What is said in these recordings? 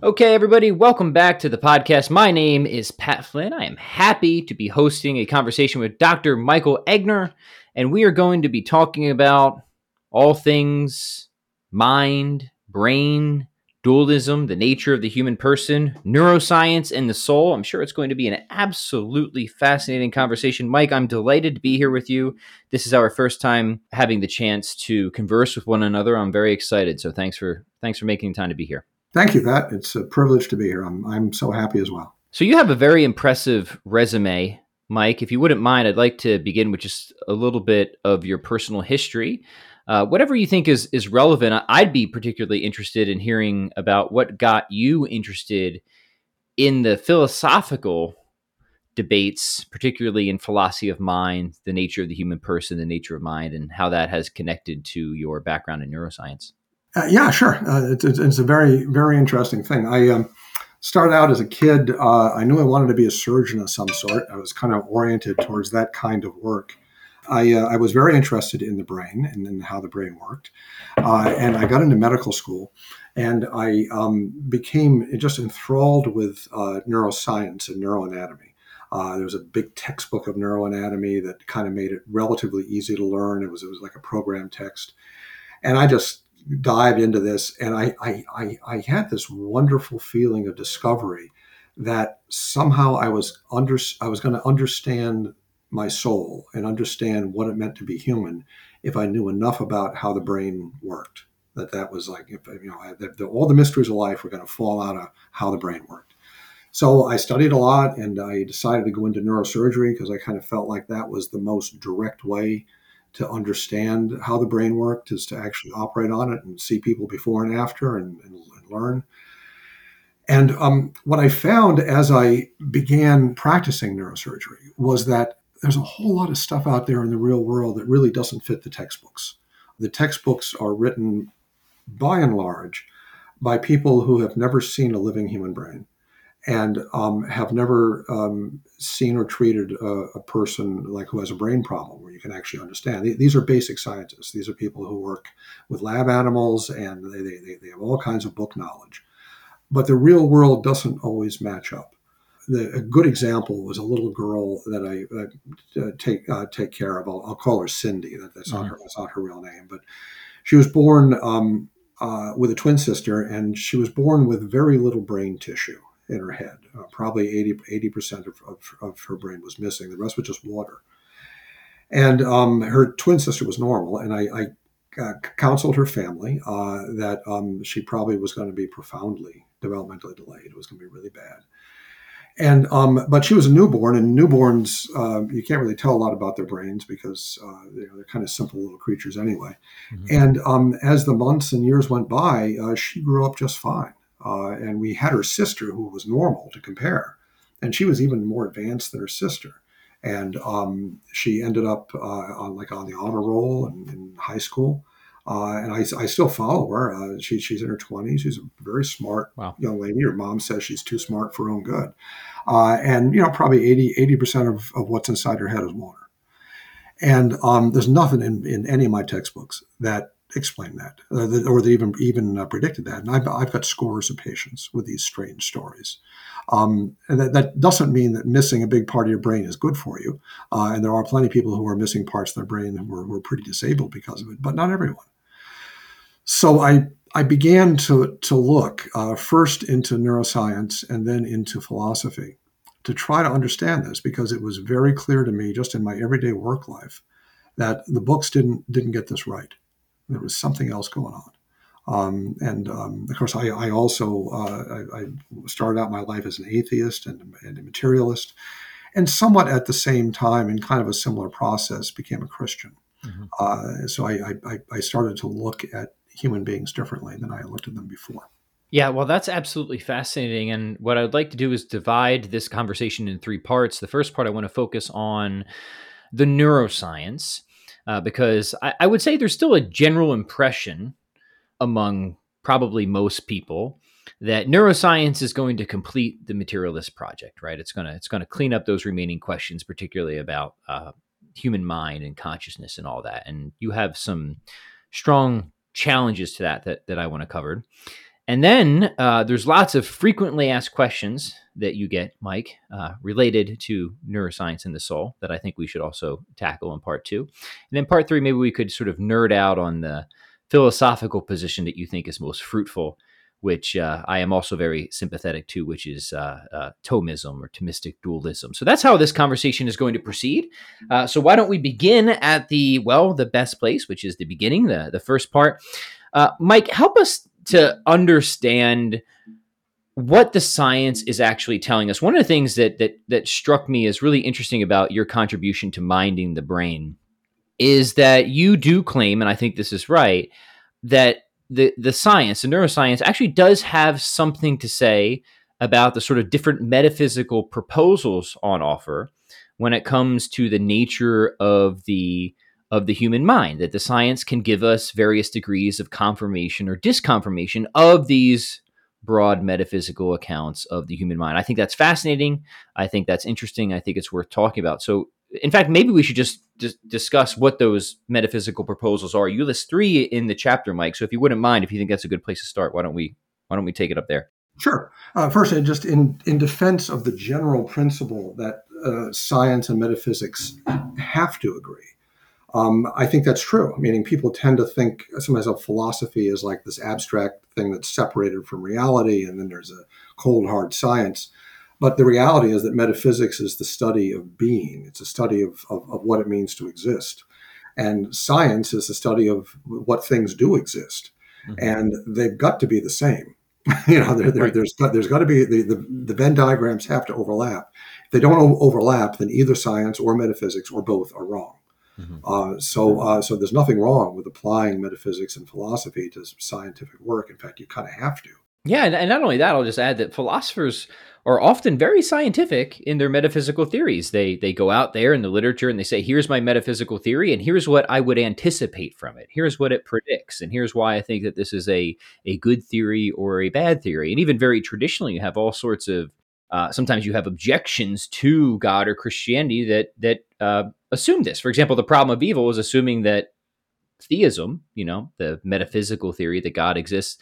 Okay, everybody, welcome back to the podcast. My name is Pat Flynn. I am happy to be hosting a conversation with Dr. Michael Egner, and we are going to be talking about all things mind, brain, dualism, the nature of the human person, neuroscience, and the soul. I'm sure it's going to be an absolutely fascinating conversation. Mike, I'm delighted to be here with you. This is our first time having the chance to converse with one another. I'm very excited, so thanks for making time to be here. Thank you, Pat. It's a privilege to be here. I'm so happy as well. So you have a very impressive resume, Mike. If you wouldn't mind, I'd like to begin with just a little bit of your personal history. Whatever you think is relevant. I'd be particularly interested in hearing about what got you interested in the philosophical debates, particularly in philosophy of mind, the nature of the human person, the nature of mind, and how that has connected to your background in neuroscience. Yeah, sure. It's a very, very interesting thing. I started out as a kid. I knew I wanted to be a surgeon of some sort. I was kind of oriented towards that kind of work. I was very interested in the brain and in how the brain worked. And I got into medical school, and I became just enthralled with neuroscience and neuroanatomy. There was a big textbook of neuroanatomy that kind of made it relatively easy to learn. It was like a program text. And I just dived into this, and I had this wonderful feeling of discovery that somehow I was going to understand my soul and understand what it meant to be human if I knew enough about how the brain worked. That was like, if all the mysteries of life were going to fall out of how the brain worked. So I studied a lot, and I decided to go into neurosurgery because I kind of felt like that was the most direct way to understand how the brain worked, is to actually operate on it and see people before and after and learn. And what I found as I began practicing neurosurgery was that there's a whole lot of stuff out there in the real world that really doesn't fit the textbooks. The textbooks are written by and large by people who have never seen a living human brain and have never seen or treated a person like who has a brain problem where you can actually understand. These are basic scientists. These are people who work with lab animals, and they have all kinds of book knowledge. But the real world doesn't always match up. A good example was a little girl that I take care of. I'll call her Cindy. That's not her real name, but she was born with a twin sister, and she was born with very little brain tissue in her head. Probably 80% of her brain was missing. The rest was just water. And her twin sister was normal, and I counseled her family that she probably was going to be profoundly developmentally delayed. It was going to be really bad. And but she was a newborn, and newborns you can't really tell a lot about their brains because they're kind of simple little creatures anyway. Mm-hmm. And as the months and years went by, she grew up just fine. And we had her sister, who was normal to compare, and she was even more advanced than her sister. And she ended up on the honor roll in high school. And I still follow her. She's in her 20s. She's a very smart young lady. Her mom says she's too smart for her own good. And probably 80% of what's inside her head is water. And there's nothing in any of my textbooks that explain that, or that even predicted that. And I've got scores of patients with these strange stories. And that doesn't mean that missing a big part of your brain is good for you. And there are plenty of people who are missing parts of their brain who were pretty disabled because of it, but not everyone. So I began to look first into neuroscience and then into philosophy to try to understand this, because it was very clear to me just in my everyday work life that the books didn't get this right. There was something else going on. Of course, I also I started out my life as an atheist and a materialist, and somewhat at the same time, in kind of a similar process, became a Christian. Mm-hmm. So I started to look at human beings differently than I had looked at them before. Yeah, well, that's absolutely fascinating. And what I'd like to do is divide this conversation in three parts. The first part, I want to focus on the neuroscience, because I would say there's still a general impression among probably most people that neuroscience is going to complete the materialist project, right? It's going to clean up those remaining questions, particularly about human mind and consciousness and all that. And you have some strong challenges to that I want to cover. And then there's lots of frequently asked questions that you get, Mike, related to neuroscience and the soul that I think we should also tackle in part 2. And then part 3, maybe we could sort of nerd out on the philosophical position that you think is most fruitful, which I am also very sympathetic to, which is Thomism or Thomistic dualism. So that's how this conversation is going to proceed. So why don't we begin at the best place, which is the beginning, the first part. Mike, help us to understand what the science is actually telling us. One of the things that struck me as really interesting about your contribution to minding the brain is that you do claim, and I think this is right, that the science, the neuroscience, actually does have something to say about the sort of different metaphysical proposals on offer when it comes to the nature of the human mind, that the science can give us various degrees of confirmation or disconfirmation of these broad metaphysical accounts of the human mind. I think that's fascinating. I think that's interesting. I think it's worth talking about. So, in fact, maybe we should just discuss what those metaphysical proposals are. You list 3 in the chapter, Mike. So if you wouldn't mind, if you think that's a good place to start, why don't we take it up there? Sure. First, just in defense of the general principle that science and metaphysics have to agree. I think that's true. Meaning people tend to think sometimes of philosophy as like this abstract thing that's separated from reality, and then there's a cold, hard science. But the reality is that metaphysics is the study of being. It's a study of what it means to exist. And science is the study of what things do exist. Mm-hmm. And they've got to be the same. There's got to be the Venn diagrams have to overlap. If they don't overlap, then either science or metaphysics or both are wrong. Mm-hmm. So there's nothing wrong with applying metaphysics and philosophy to scientific work. In fact, you kind of have to. Yeah, and not only that, I'll just add that philosophers are often very scientific in their metaphysical theories. They go out there in the literature and they say, here's my metaphysical theory, and here's what I would anticipate from it. Here's what it predicts, and here's why I think that this is a good theory or a bad theory. And even very traditionally, you have all sorts of, sometimes you have objections to God or Christianity that assume this. For example, the problem of evil is assuming that theism, the metaphysical theory that God exists,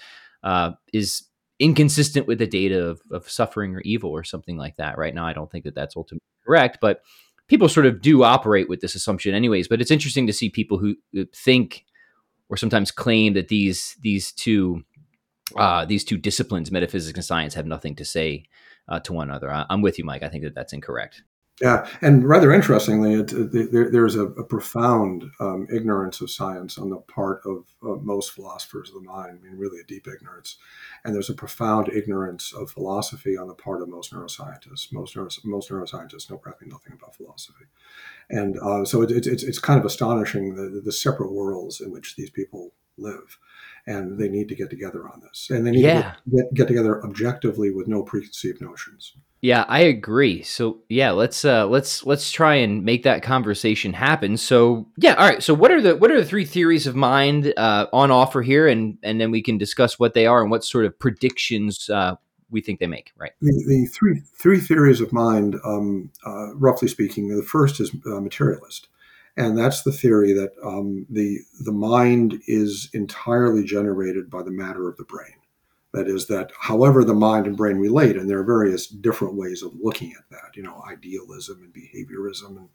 is inconsistent with the data of suffering or evil or something like that. Right now, I don't think that that's ultimately correct, but people sort of do operate with this assumption anyways. But it's interesting to see people who think or sometimes claim that these two disciplines, metaphysics and science, have nothing to say to one another. I'm with you, Mike. I think that that's incorrect. Yeah, and rather interestingly, there's a profound ignorance of science on the part of most philosophers of the mind. I mean, really a deep ignorance. And there's a profound ignorance of philosophy on the part of most neuroscientists. Most neuroscientists know practically nothing about philosophy. And so it's kind of astonishing the separate worlds in which these people live. And they need to get together on this. And they need to get together objectively with no preconceived notions. Yeah, I agree. So yeah, let's try and make that conversation happen. So yeah, all right. So what are the 3 theories of mind on offer here, and then we can discuss what they are and what sort of predictions we think they make. Right. The three theories of mind, roughly speaking, the first is materialist, and that's the theory that the mind is entirely generated by the matter of the brain. That is, that however the mind and brain relate, and there are various different ways of looking at that, idealism and behaviorism and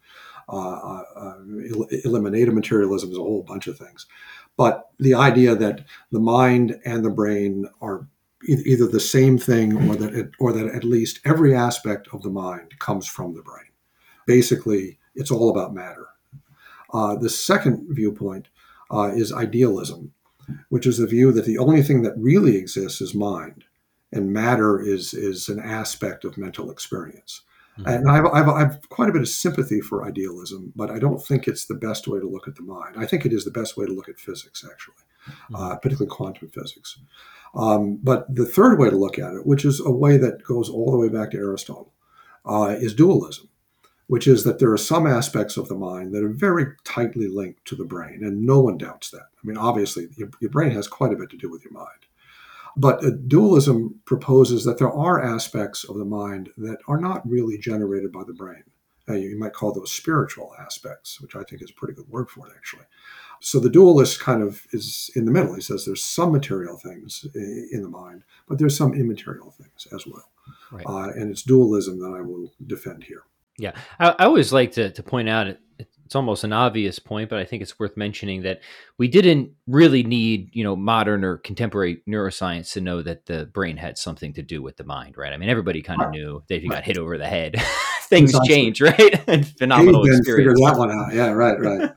eliminative materialism is a whole bunch of things. But the idea that the mind and the brain are either the same thing or that at least every aspect of the mind comes from the brain. Basically, it's all about matter. The second viewpoint is idealism, which is the view that the only thing that really exists is mind, and matter is an aspect of mental experience. Mm-hmm. And I've quite a bit of sympathy for idealism, but I don't think it's the best way to look at the mind. I think it is the best way to look at physics, actually, particularly quantum physics. But the third way to look at it, which is a way that goes all the way back to Aristotle, is dualism, which is that there are some aspects of the mind that are very tightly linked to the brain, and no one doubts that. I mean, obviously, your brain has quite a bit to do with your mind. But dualism proposes that there are aspects of the mind that are not really generated by the brain, You might call those spiritual aspects, which I think is a pretty good word for it, actually. So the dualist kind of is in the middle. He says there's some material things in the mind, but there's some immaterial things as well. Right. And it's dualism that I will defend here. Yeah. I always like to point out it's almost an obvious point, but I think it's worth mentioning that we didn't really need, modern or contemporary neuroscience to know that the brain had something to do with the mind, right? I mean, everybody kind of knew that if you got hit over the head, things change, right? And phenomenal experience. Figured that one out. Yeah, right.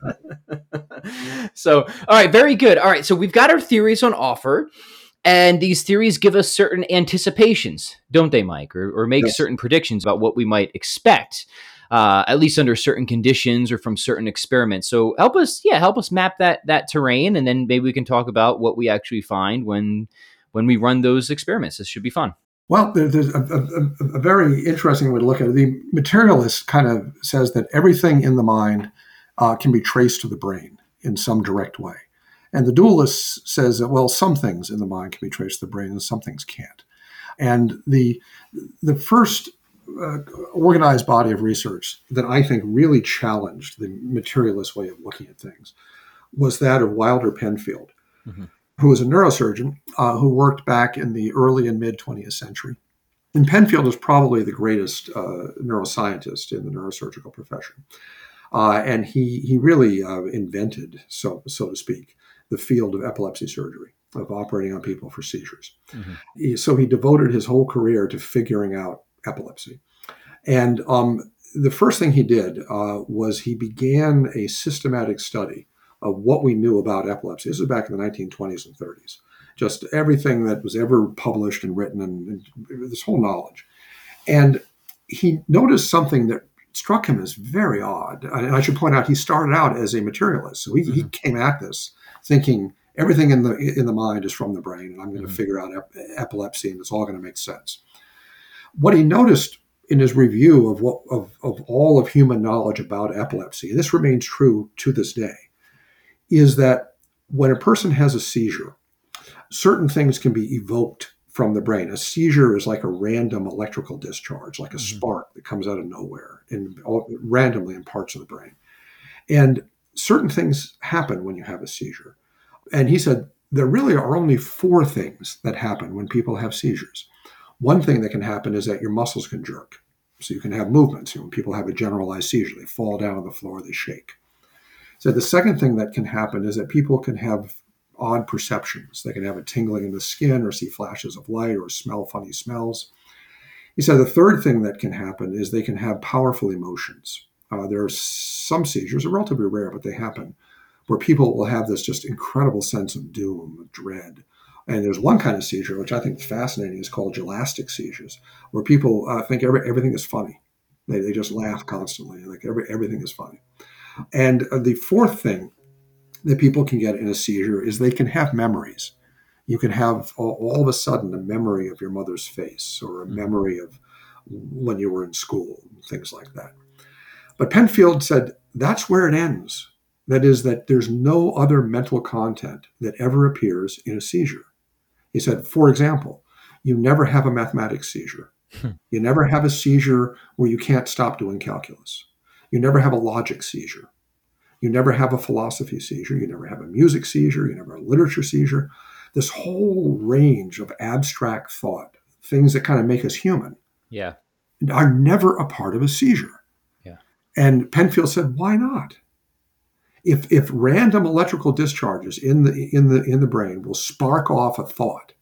So, all right, very good. All right, so we've got our theories on offer. And these theories give us certain anticipations, don't they, Mike? Or make certain predictions about what we might expect, at least under certain conditions or from certain experiments. So help us map that terrain, and then maybe we can talk about what we actually find when we run those experiments. This should be fun. Well, there's a very interesting way to look at it. The materialist kind of says that everything in the mind can be traced to the brain in some direct way. And the dualist says that, well, some things in the mind can be traced to the brain and some things can't. And the first organized body of research that I think really challenged the materialist way of looking at things was that of Wilder Penfield, who was a neurosurgeon who worked back in the early and mid 20th century. And Penfield is probably the greatest neuroscientist in the neurosurgical profession. And he really invented, so to speak, the field of epilepsy surgery, of operating on people for seizures. So he devoted his whole career to figuring out epilepsy. And the first thing he did was he began a systematic study of what we knew about epilepsy. This was back in the 1920s and 30s. Just everything that was ever published and written and this whole knowledge. And he noticed something that struck him as very odd. And I should point out, he started out as a materialist. So he came at this thinking everything in the mind is from the brain, and I'm going to figure out epilepsy, and it's all going to make sense. What he noticed in his review of all of human knowledge about epilepsy, and this remains true to this day, is that when a person has a seizure, certain things can be evoked from the brain. A seizure is like a random electrical discharge, like a spark that comes out of nowhere and randomly in parts of the brain. And certain things happen when you have a seizure. And he said, there really are only 4 things that happen when people have seizures. One thing that can happen is that your muscles can jerk. So you can have movements. When people have a generalized seizure, they fall down on the floor, they shake. So the second thing that can happen is that people can have odd perceptions. They can have a tingling in the skin or see flashes of light or smell funny smells. He said the third thing that can happen is they can have powerful emotions. There are some seizures, are relatively rare, but they happen, where people will have this just incredible sense of doom, of dread. And there's one kind of seizure, which I think is fascinating, is called gelastic seizures, where people think everything is funny. They just laugh constantly, like everything is funny. And the fourth thing that people can get in a seizure is they can have memories. You can have all of a sudden a memory of your mother's face or a memory of when you were in school, things like that. But Penfield said that's where it ends. That is, that there's no other mental content that ever appears in a seizure. He said, for example, you never have a mathematics seizure. You never have a seizure where you can't stop doing calculus. You never have a logic seizure. You never have a philosophy seizure. You never have a music seizure. You never have a literature seizure. This whole range of abstract thought, things that kind of make us human, are never a part of a seizure. And Penfield said, why not? If random electrical discharges in the brain will spark off a thought,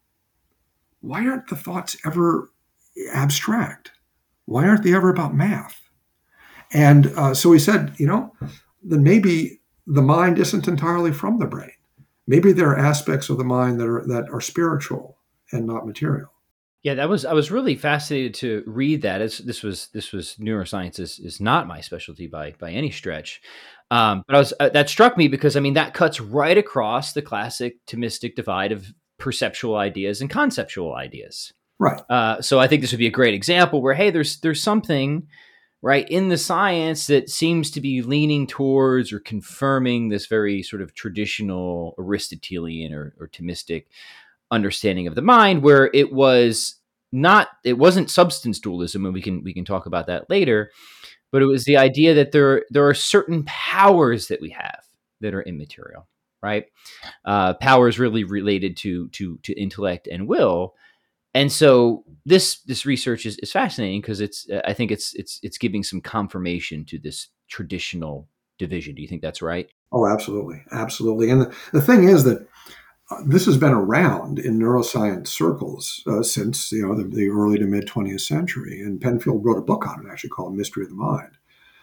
why aren't the thoughts ever abstract? Why aren't they ever about math? And so he said, then maybe the mind isn't entirely from the brain. Maybe there are aspects of the mind that are spiritual and not material. Yeah, I was really fascinated to read that. This was neuroscience is not my specialty by any stretch, but that struck me because that cuts right across the classic Thomistic divide of perceptual ideas and conceptual ideas. Right. So I think this would be a great example where there's something right in the science that seems to be leaning towards or confirming this very sort of traditional Aristotelian or Thomistic understanding of the mind, where it wasn't substance dualism, and we can talk about that later, but it was the idea that there are certain powers that we have that are immaterial, right? Powers really related to intellect and will. And so this research is fascinating because I think it's giving some confirmation to this traditional division. Do you think that's right? Oh, absolutely, absolutely. And the thing is that this has been around in neuroscience circles since the early to mid 20th century. And Penfield wrote a book on it actually called Mystery of the Mind,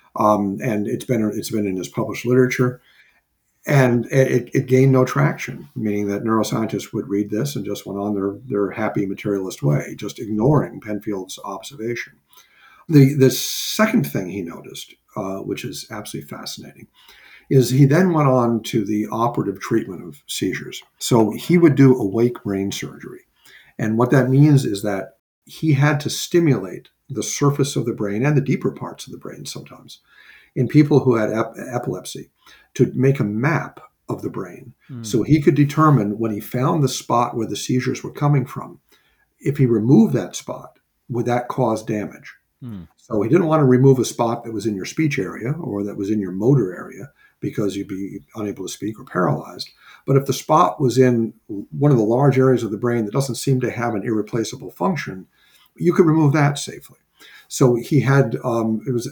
and it's been in his published literature. And it gained no traction, meaning that neuroscientists would read this and just went on their happy materialist way, just ignoring Penfield's observation. The second thing he noticed, which is absolutely fascinating, is he then went on to the operative treatment of seizures. So he would do awake brain surgery. And what that means is that he had to stimulate the surface of the brain and the deeper parts of the brain sometimes in people who had epilepsy to make a map of the brain. So he could determine when he found the spot where the seizures were coming from, if he removed that spot, would that cause damage? So he didn't want to remove a spot that was in your speech area or that was in your motor area because you'd be unable to speak or paralyzed. But if the spot was in one of the large areas of the brain that doesn't seem to have an irreplaceable function, you could remove that safely. So he had, it was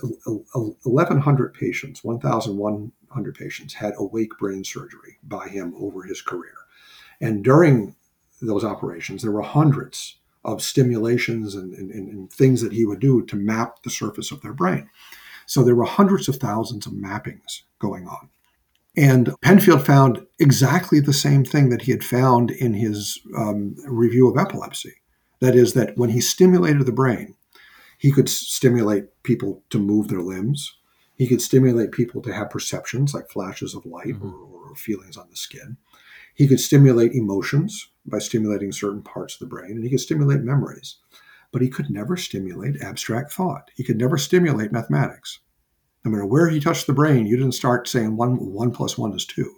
1,100 patients, 1,100 patients had awake brain surgery by him over his career. And during those operations, there were hundreds of stimulations and things that he would do to map the surface of their brain. So there were hundreds of thousands of mappings going on. And Penfield found exactly the same thing that he had found in his review of epilepsy. That is, that when he stimulated the brain, he could stimulate people to move their limbs. He could stimulate people to have perceptions like flashes of light or feelings on the skin. He could stimulate emotions by stimulating certain parts of the brain, and he could stimulate memories. But he could never stimulate abstract thought. He could never stimulate mathematics. No matter where he touched the brain, you didn't start saying 1 plus 1 is 2.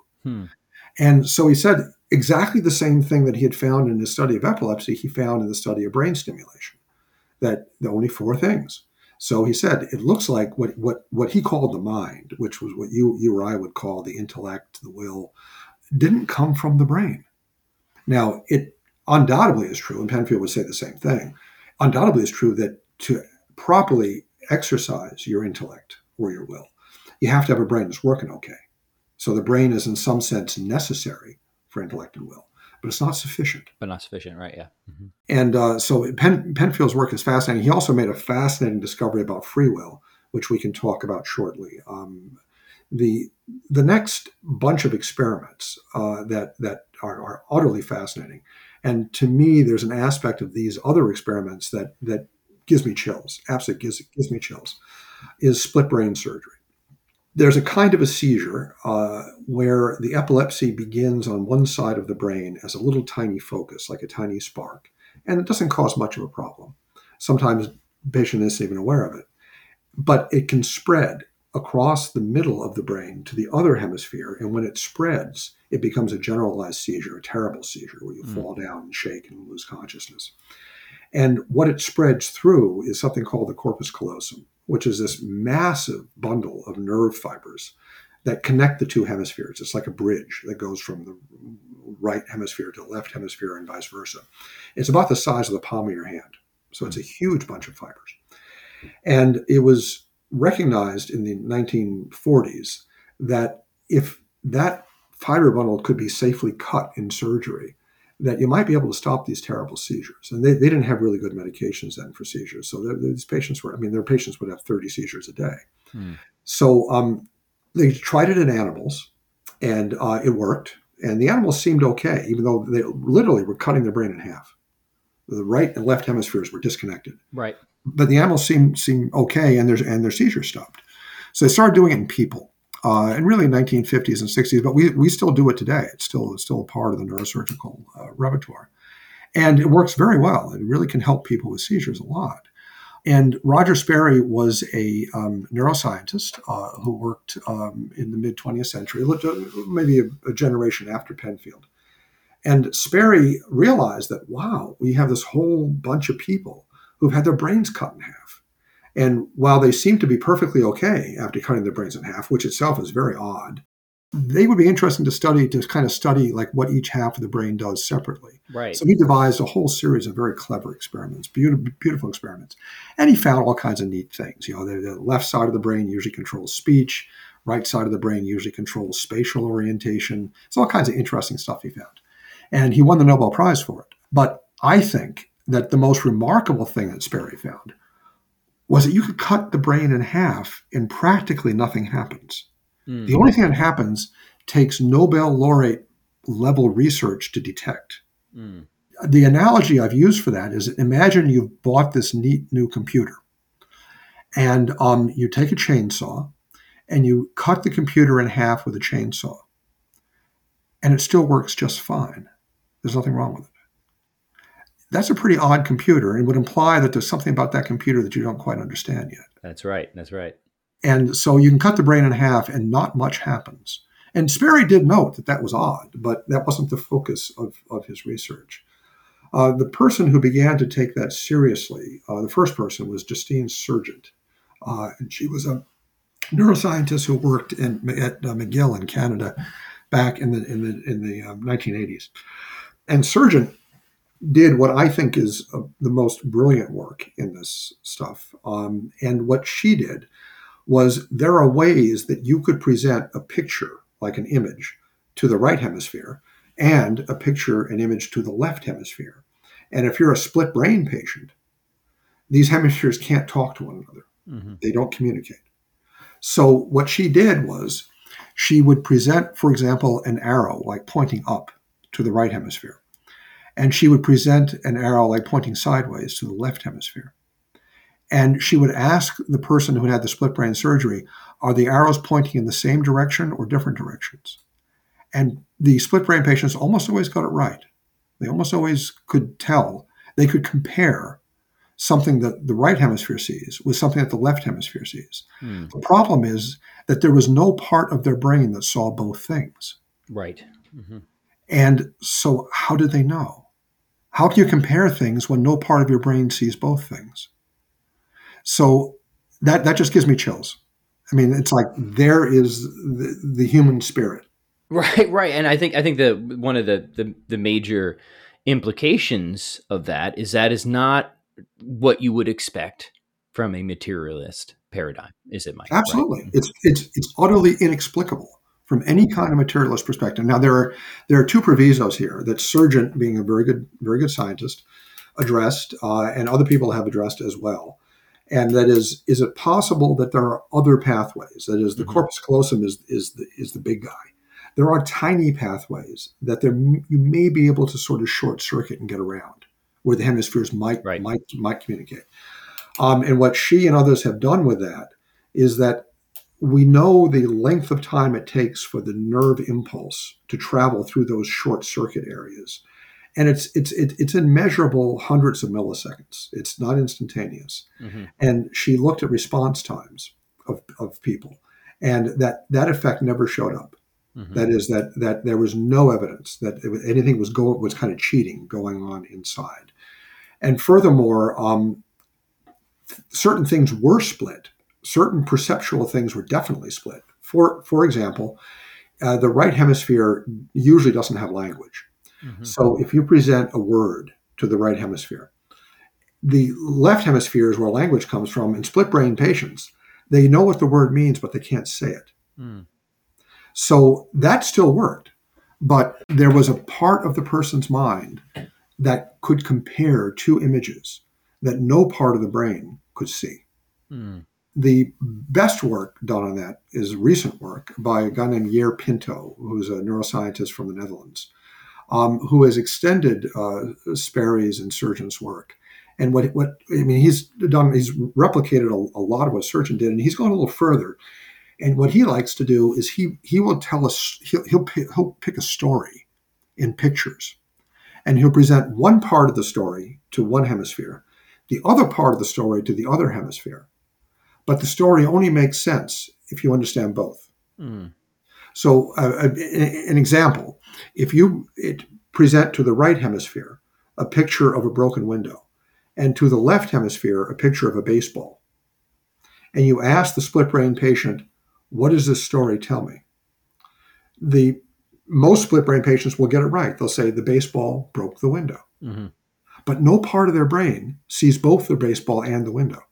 And so he said exactly the same thing that he had found in his study of epilepsy, he found in the study of brain stimulation, that the only 4 things. So he said, it looks like what he called the mind, which was what you or I would call the intellect, the will, didn't come from the brain. Now, it undoubtedly is true, and Penfield would say the same thing, undoubtedly is true that to properly exercise your intellect or your will, you have to have a brain that's working okay. So the brain is in some sense necessary for intellect and will, but it's not sufficient. But not sufficient, right? Yeah. And so Penfield's work is fascinating. He also made a fascinating discovery about free will, which we can talk about shortly. The next bunch of experiments that are utterly fascinating, and to me, there's an aspect of these other experiments that gives me chills. Absolutely gives me chills. Is split brain surgery. There's a kind of a seizure where the epilepsy begins on one side of the brain as a little tiny focus, like a tiny spark, and it doesn't cause much of a problem. Sometimes the patient isn't even aware of it, but it can spread across the middle of the brain to the other hemisphere, and when it spreads, it becomes a generalized seizure, a terrible seizure where you fall down and shake and lose consciousness. And what it spreads through is something called the corpus callosum, which is this massive bundle of nerve fibers that connect the two hemispheres. It's like a bridge that goes from the right hemisphere to the left hemisphere and vice versa. It's about the size of the palm of your hand. So it's a huge bunch of fibers. And it was recognized in the 1940s that if that fiber bundle could be safely cut in surgery, that you might be able to stop these terrible seizures. And they didn't have really good medications then for seizures. So these patients their patients would have 30 seizures a day. So they tried it in animals, and it worked. And the animals seemed okay, even though they literally were cutting their brain in half. The right and left hemispheres were disconnected. Right. But the animals seemed okay, and their seizures stopped. So they started doing it in people. And really 1950s and 60s, but we still do it today. It's still a part of the neurosurgical repertoire. And it works very well. It really can help people with seizures a lot. And Roger Sperry was a neuroscientist who worked in the mid-20th century, maybe a generation after Penfield. And Sperry realized that, wow, we have this whole bunch of people who've had their brains cut in half. And while they seem to be perfectly okay after cutting their brains in half, which itself is very odd, they would be interesting to kind of study like what each half of the brain does separately. Right. So he devised a whole series of very clever experiments, beautiful experiments. And he found all kinds of neat things. The left side of the brain usually controls speech, right side of the brain usually controls spatial orientation. It's all kinds of interesting stuff he found. And he won the Nobel Prize for it. But I think that the most remarkable thing that Sperry found was that you could cut the brain in half and practically nothing happens. The only thing that happens takes Nobel laureate level research to detect. The analogy I've used for that is, imagine you've bought this neat new computer, and you take a chainsaw and you cut the computer in half with a chainsaw, and it still works just fine. There's nothing wrong with it. That's a pretty odd computer, and would imply that there's something about that computer that you don't quite understand yet. That's right. That's right. And so you can cut the brain in half and not much happens. And Sperry did note that that was odd, but that wasn't the focus of his research. The person who began to take that seriously, the first person, was Justine Sergent. And she was a neuroscientist who worked at McGill in Canada back in the 1980s. And Sergent did what I think is the most brilliant work in this stuff. And what she did was, there are ways that you could present a picture, like an image, to the right hemisphere and a picture, an image, to the left hemisphere. And if you're a split brain patient, these hemispheres can't talk to one another. Mm-hmm. They don't communicate. So what she did was, she would present, for example, an arrow like pointing up to the right hemisphere. And she would present an arrow like pointing sideways to the left hemisphere. And she would ask the person who had the split brain surgery, are the arrows pointing in the same direction or different directions? And the split brain patients almost always got it right. They almost always could tell. They could compare something that the right hemisphere sees with something that the left hemisphere sees. The problem is that there was no part of their brain that saw both things. Right. Mm-hmm. And so how did they know? How can you compare things when no part of your brain sees both things? So that just gives me chills. I mean, it's like, there is the human spirit. Right. And I think that one of the major implications of that is not what you would expect from a materialist paradigm, is it, Mike? Absolutely. Right? It's utterly inexplicable from any kind of materialist perspective. Now, there are two provisos here that Sergent, being a very good scientist, addressed, and other people have addressed as well. And that is it possible that there are other pathways? That is, the corpus callosum is the big guy. There are tiny pathways that you may be able to sort of short circuit and get around, where the hemispheres might communicate. And what she and others have done with that is that we know the length of time it takes for the nerve impulse to travel through those short circuit areas. And it's in measurable hundreds of milliseconds. It's not instantaneous. Mm-hmm. And she looked at response times of people, and that effect never showed up. Mm-hmm. That is, that there was no evidence that anything was kind of cheating going on inside. And furthermore, certain things were split. Certain perceptual things were definitely split. For example, the right hemisphere usually doesn't have language. Mm-hmm. So if you present a word to the right hemisphere, the left hemisphere is where language comes from. In split brain patients, they know what the word means, but they can't say it. Mm. So that still worked, but there was a part of the person's mind that could compare two images that no part of the brain could see. Mm. The best work done on that is recent work by a guy named Jair Pinto, who's a neuroscientist from the Netherlands, who has extended Sperry's and Sergent's work. And he's replicated a lot of what Sergent did, and he's gone a little further. And what he likes to do is he will tell us, he'll pick a story in pictures, and he'll present one part of the story to one hemisphere, the other part of the story to the other hemisphere. But the story only makes sense if you understand both. Mm. So an example, if you present to the right hemisphere a picture of a broken window, and to the left hemisphere a picture of a baseball, and you ask the split brain patient, what does this story tell me? The most split brain patients will get it right. They'll say the baseball broke the window. Mm-hmm. But no part of their brain sees both the baseball and the window.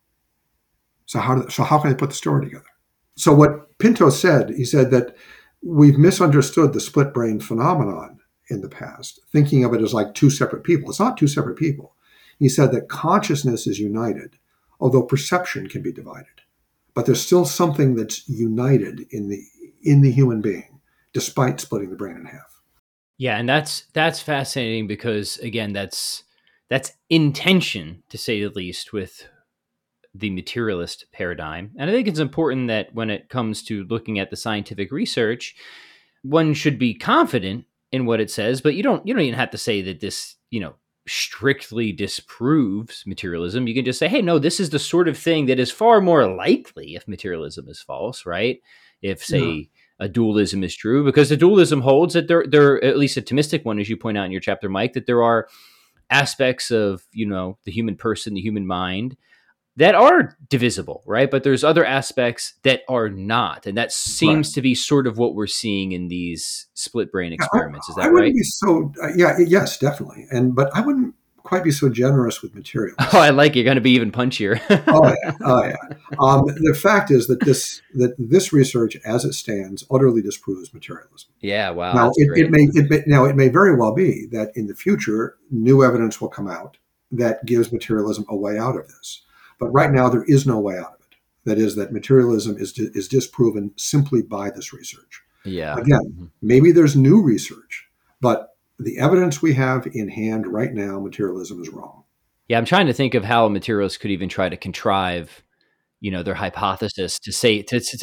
So how can they put the story together? So what Pinto said, he said that we've misunderstood the split brain phenomenon in the past, thinking of it as like two separate people. It's not two separate people. He said that consciousness is united, although perception can be divided. But there's still something that's united in the human being, despite splitting the brain in half. Yeah, and that's fascinating because again, that's intention, to say the least, with the materialist paradigm. And I think it's important that when it comes to looking at the scientific research, one should be confident in what it says, but you don't even have to say that this, strictly disproves materialism. You can just say, hey, no, this is the sort of thing that is far more likely if materialism is false, right? If, say, a dualism is true, because the dualism holds that there, at least a Thomistic one, as you point out in your chapter, Mike, that there are aspects of, the human person, the human mind, that are divisible, right? But there's other aspects that are not. And that seems to be sort of what we're seeing in these split brain experiments. Is that I wouldn't right? be so, yes, definitely. But I wouldn't quite be so generous with materialists. Oh, I like it. You're going to be even punchier. Oh yeah. The fact is that this research, as it stands, utterly disproves materialism. Yeah, wow. Now That's great. it may very well be that in the future new evidence will come out that gives materialism a way out of this. But right now there is no way out of it. That is, that materialism is disproven simply by this research. Yeah. Again, maybe there's new research, but the evidence we have in hand right now, materialism is wrong. Yeah, I'm trying to think of how materialists could even try to contrive, their hypothesis to save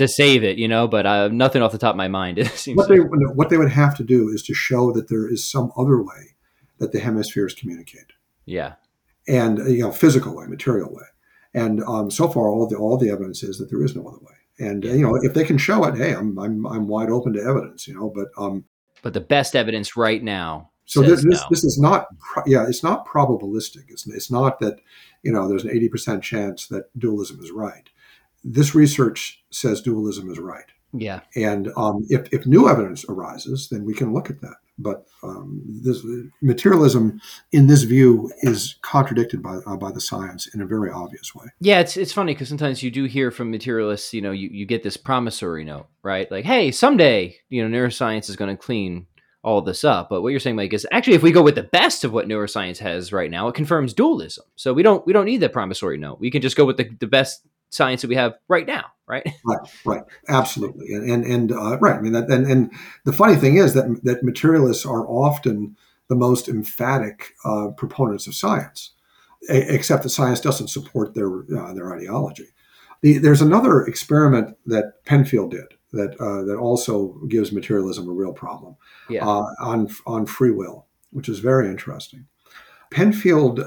it, but nothing off the top of my mind. It seems what they would have to do is to show that there is some other way that the hemispheres communicate. Yeah, and physical way, material way, and so far all the evidence is that there is no other way. And if they can show it, hey, I'm wide open to evidence. But the best evidence right now. So this is not, it's not probabilistic. It's not that, there's an 80% chance that dualism is right. This research says dualism is right. Yeah. And if new evidence arises, then we can look at that. But this materialism, in this view, is contradicted by the science in a very obvious way. Yeah, it's funny because sometimes you do hear from materialists, you get this promissory note, right? Like, hey, someday, neuroscience is going to clean all of this up. But what you're saying, Mike, is actually if we go with the best of what neuroscience has right now, it confirms dualism. So we don't need that promissory note. We can just go with the best science that we have right now, right? Right, absolutely, and right. I mean, and the funny thing is that materialists are often the most emphatic proponents of science, except that science doesn't support their ideology. There's another experiment that Penfield did that also gives materialism a real problem. Yeah. On free will, which is very interesting. Penfield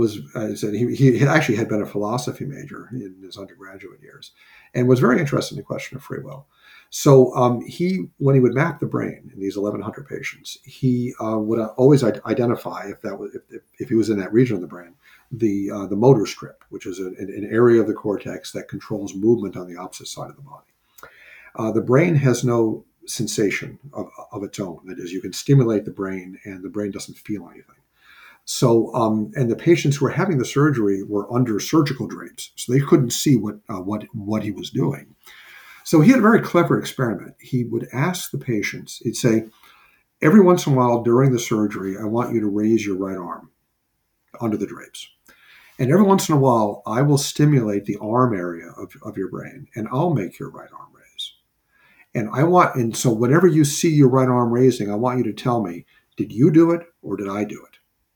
he actually had been a philosophy major in his undergraduate years and was very interested in the question of free will. So when he would map the brain in these 1,100 patients, he would always identify if he was in that region of the brain, the motor strip, which is an area of the cortex that controls movement on the opposite side of the body. The brain has no sensation of its own. That is, you can stimulate the brain and the brain doesn't feel anything. So, and the patients who were having the surgery were under surgical drapes, so they couldn't see what he was doing. So he had a very clever experiment. He would ask the patients, he'd say, every once in a while during the surgery, I want you to raise your right arm under the drapes. And every once in a while, I will stimulate the arm area of your brain, and I'll make your right arm raise. And so whenever you see your right arm raising, I want you to tell me, did you do it or did I do it?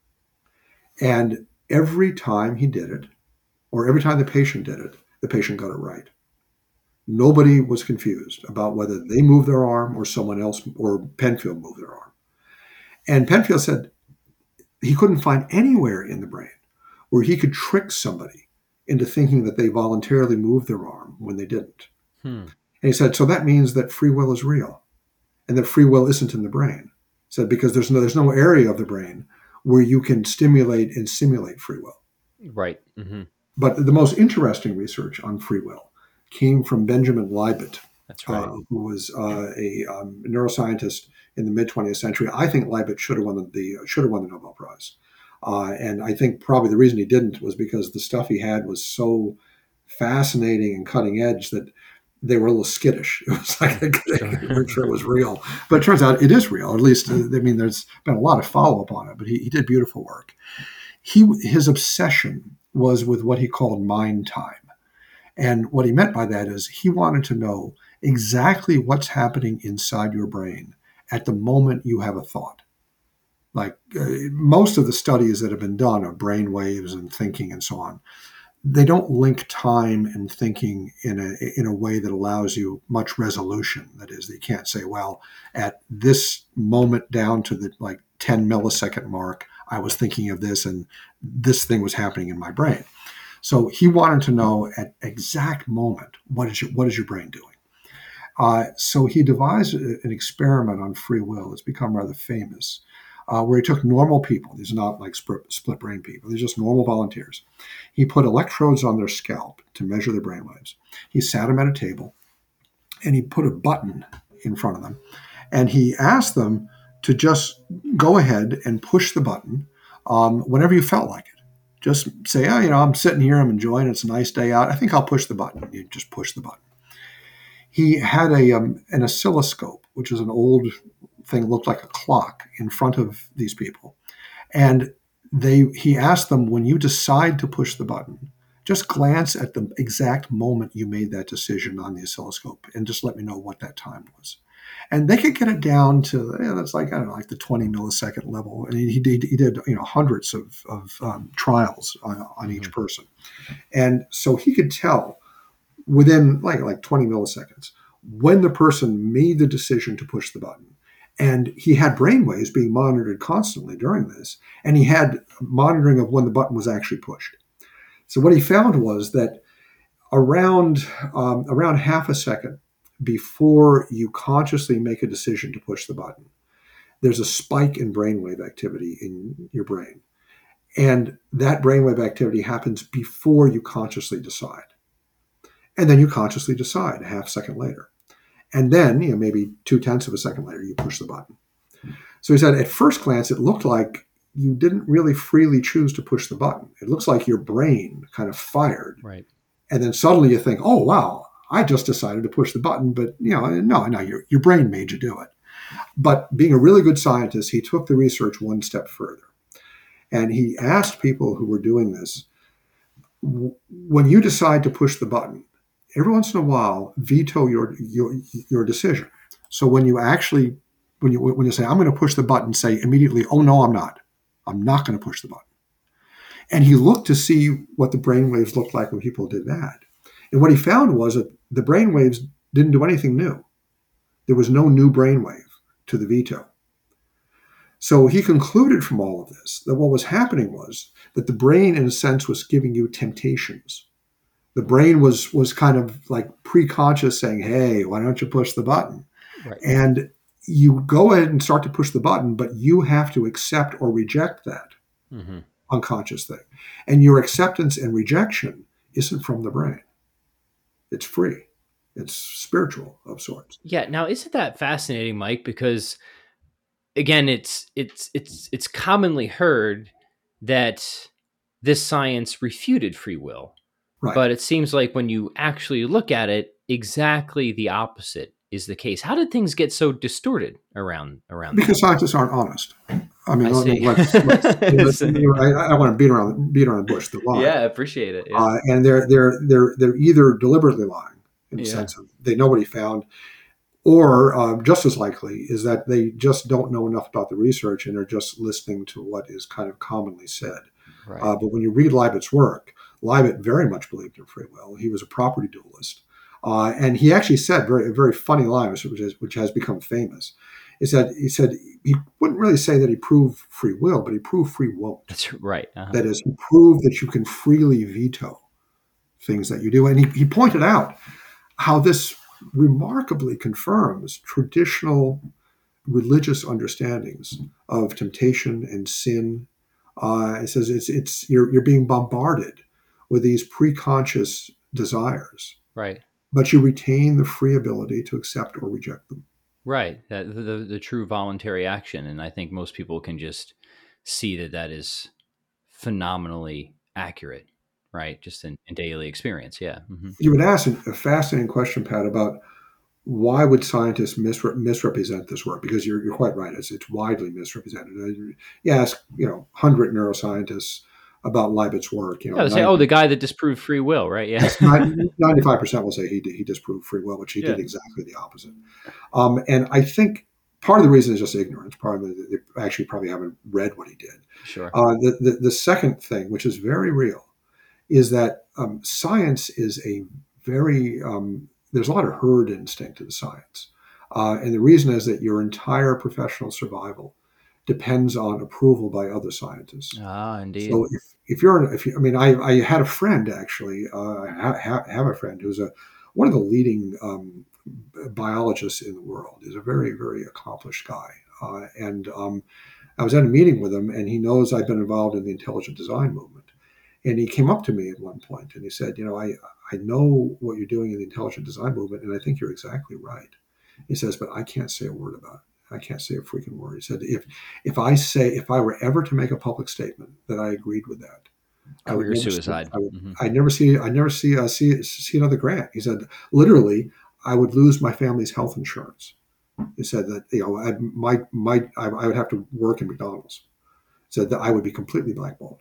And every time he did it, or every time the patient did it, the patient got it right. Nobody was confused about whether they moved their arm or someone else, or Penfield moved their arm. And Penfield said he couldn't find anywhere in the brain where he could trick somebody into thinking that they voluntarily moved their arm when they didn't. And he said, so that means that free will is real and that free will isn't in the brain. He said, because there's no area of the brain where you can stimulate and simulate free will. Right. Mm-hmm. But the most interesting research on free will came from Benjamin Libet, That's right. who was a neuroscientist in the mid 20th century. I think Libet should have won the Nobel Prize, and I think probably the reason he didn't was because the stuff he had was so fascinating and cutting edge that they were a little skittish. It was like they weren't sure it was real, but it turns out it is real. At least, I mean, there's been a lot of follow up on it, but he did beautiful work. His obsession was with what he called mind time. And what he meant by that is he wanted to know exactly what's happening inside your brain at the moment you have a thought. Like most of the studies that have been done of brain waves and thinking and so on, they don't link time and thinking in a way that allows you much resolution. That is, they can't say, well, at this moment down to the 10 millisecond mark, I was thinking of this and this thing was happening in my brain. So he wanted to know at exact moment, what is your brain doing? So he devised an experiment on free will. It's become rather famous, where he took normal people. These are not like split brain people. They're just normal volunteers. He put electrodes on their scalp to measure their brainwaves. He sat them at a table, and he put a button in front of them, and he asked them to just go ahead and push the button whenever you felt like it. Just say, I'm sitting here, I'm enjoying it, it's a nice day out. I think I'll push the button. You just push the button. He had an oscilloscope, which is an old thing, looked like a clock, in front of these people. And he asked them, when you decide to push the button, just glance at the exact moment you made that decision on the oscilloscope and just let me know what that time was. And they could get it down to, that's like the 20 millisecond level. And he did hundreds of trials on each person. And so he could tell within like 20 milliseconds when the person made the decision to push the button. And he had brainwaves being monitored constantly during this. And he had monitoring of when the button was actually pushed. So what he found was that around half a second before you consciously make a decision to push the button, there's a spike in brainwave activity in your brain. And that brainwave activity happens before you consciously decide. And then you consciously decide a half second later. And then, maybe 0.2 of a second later, you push the button. So he said, at first glance, it looked like you didn't really freely choose to push the button. It looks like your brain kind of fired. Right. And then suddenly you think, oh, wow, I just decided to push the button. But, no, your brain made you do it. But being a really good scientist, he took the research one step further. And he asked people who were doing this, when you decide to push the button, every once in a while, veto your decision. So when you say, I'm going to push the button, say immediately, oh, no, I'm not. I'm not going to push the button. And he looked to see what the brainwaves looked like when people did that. And what he found was that the brainwaves didn't do anything new. There was no new brainwave to the veto. So he concluded from all of this that what was happening was that the brain, in a sense, was giving you temptations. The brain was kind of like pre-conscious saying, hey, why don't you push the button? Right. And you go ahead and start to push the button, but you have to accept or reject that unconscious thing. And your acceptance and rejection isn't from the brain. It's free. It's spiritual of sorts. Yeah. Now, isn't that fascinating, Mike? Because again, it's commonly heard that this science refuted free will. Right. But it seems like when you actually look at it, exactly the opposite is the case. How did things get so distorted around because scientists aren't honest. I mean, I want to beat around the bush. The lie. Yeah, I appreciate it. Yeah. And they're either deliberately lying in the sense of they know what he found, or just as likely is that they just don't know enough about the research and are just listening to what is kind of commonly said. Right. But when you read Libet's work, Libet very much believed in free will. He was a property dualist. And he actually said a very funny line, which has become famous. He said he wouldn't really say that he proved free will, but he proved free won't. That's right. That is, he proved that you can freely veto things that you do. And he pointed out how this remarkably confirms traditional religious understandings of temptation and sin. It says you're being bombarded with these preconscious desires. Right. but you retain the free ability to accept or reject them. Right. That the true voluntary action. And I think most people can just see that that is phenomenally accurate, right? Just in daily experience. Yeah. Hmm. You would ask a fascinating question, Pat, about why would scientists misrepresent this work? Because you're quite right; it's widely misrepresented. You ask 100 neuroscientists about Leibotz's work. Yeah, they say, oh, the guy that disproved free will, right? Yeah. 95% will say he disproved free will, which he did exactly the opposite. And I think part of the reason is just ignorance. Part of they actually probably haven't read what he did. Sure. The second thing, which is very real, is that science is a very there's a lot of herd instinct in science. And the reason is that your entire professional survival depends on approval by other scientists. Ah, indeed. So I had a friend actually, I have a friend who's one of the leading biologists in the world. He's a very, very accomplished guy. And I was at a meeting with him, and he knows I've been involved in the intelligent design movement. And he came up to me at one point and he said, I know what you're doing in the intelligent design movement, and I think you're exactly right. He says, but I can't say a word about it. I can't say a freaking word. He said, if I were ever to make a public statement that I agreed with that, career suicide. I'd never see another grant. He said, literally, I would lose my family's health insurance. He said that I would have to work in McDonald's. He said that I would be completely blackballed.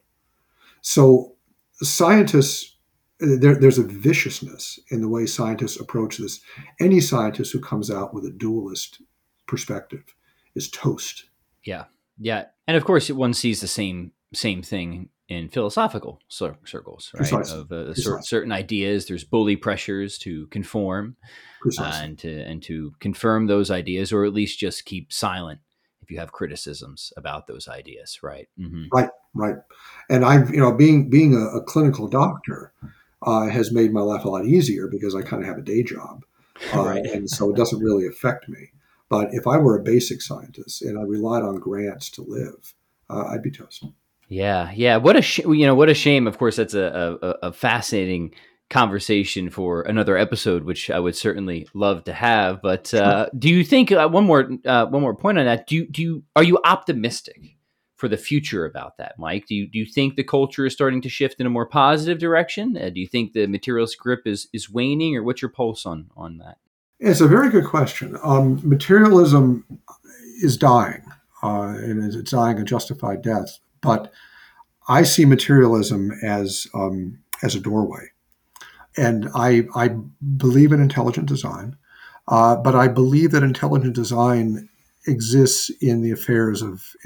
So scientists, there's a viciousness in the way scientists approach this. Any scientist who comes out with a dualist perspective is toast. Yeah, yeah, and of course, one sees the same thing in philosophical circles, right? Precisely. Of certain ideas, there's bully pressures to conform, and to confirm those ideas, or at least just keep silent if you have criticisms about those ideas, right? Mm-hmm. Right. And I've, being a clinical doctor has made my life a lot easier because I kind of have a day job. Right. And so it doesn't really affect me. But if I were a basic scientist and I relied on grants to live, I'd be toast. Yeah. What a shame. Of course, that's a fascinating conversation for another episode, which I would certainly love to have. But do you think one more point on that? Are you optimistic for the future about that, Mike? Do you think the culture is starting to shift in a more positive direction? Do you think the materialist grip is waning, or what's your pulse on that? It's a very good question. Materialism is dying, and it's dying a justified death. But I see materialism as a doorway, and I believe in intelligent design, but I believe that intelligent design exists in the affairs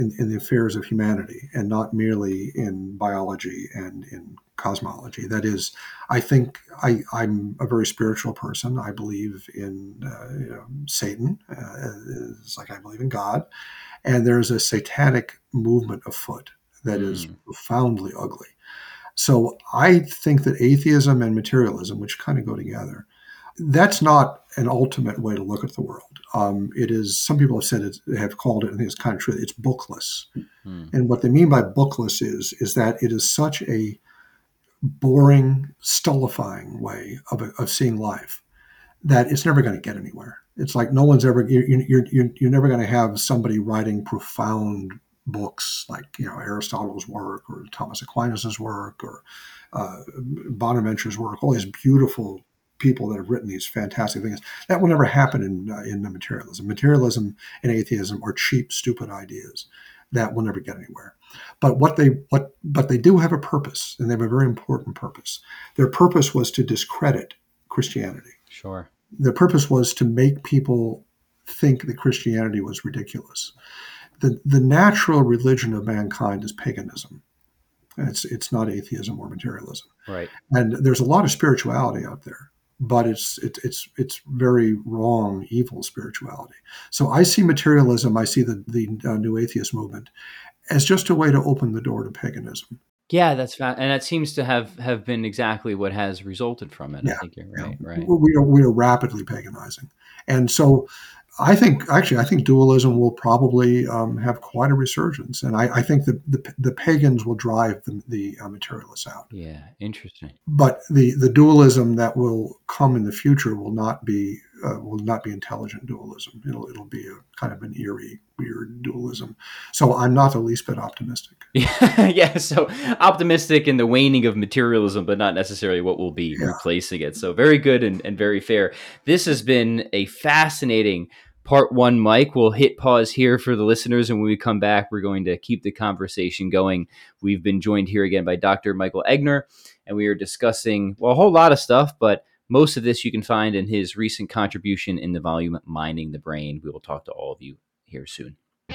of humanity, and not merely in biology and in cosmology. That is, I think I'm a very spiritual person. I believe in Satan. It's like I believe in God, and there's a satanic movement afoot that is profoundly ugly. So I think that atheism and materialism, which kind of go together, that's not an ultimate way to look at the world. It is. Some people have called it, I think it's kind of true, it's bookless. And what they mean by bookless is that it is such a boring, stultifying way of seeing life that it's never going to get anywhere. It's like no one's ever. You're never going to have somebody writing profound books like Aristotle's work or Thomas Aquinas's work or Bonaventure's work. All these beautiful people that have written these fantastic things. That will never happen in the materialism. Materialism and atheism are cheap, stupid ideas that will never get anywhere. But they do have a purpose, and they have a very important purpose. Their purpose was to discredit Christianity. Sure. Their purpose was to make people think that Christianity was ridiculous. The natural religion of mankind is paganism. It's not atheism or materialism. Right. And there's a lot of spirituality out there, but it's very wrong, evil spirituality. So I see materialism, I see the new atheist movement as just a way to open the door to paganism. Yeah, and that seems to have been exactly what has resulted from it. Yeah, I think you're right. Right. We are rapidly paganizing, and so I think dualism will probably have quite a resurgence, and I think that the pagans will drive the materialists out. Yeah, interesting. But the dualism that will come in the future will not be intelligent dualism. It'll be a kind of an eerie, weird dualism. So I'm not the least bit optimistic. Yeah, so optimistic in the waning of materialism, but not necessarily what will be replacing it. So very good and very fair. This has been a fascinating part one, Mike. We'll hit pause here for the listeners, and when we come back, we're going to keep the conversation going. We've been joined here again by Dr. Michael Egner, and we are discussing, well, a whole lot of stuff, but most of this you can find in his recent contribution in the volume, Mining the Brain. We will talk to all of you here soon.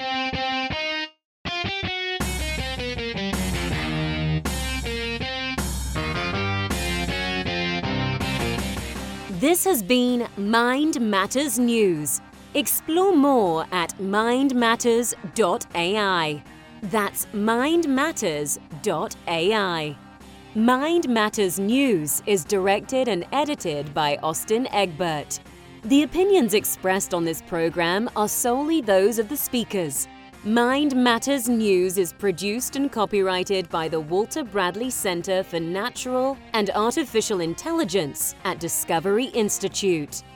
This has been Mind Matters News. Explore more at mindmatters.ai. That's mindmatters.ai. Mind Matters News is directed and edited by Austin Egbert. The opinions expressed on this program are solely those of the speakers. Mind Matters News is produced and copyrighted by the Walter Bradley Center for Natural and Artificial Intelligence at Discovery Institute.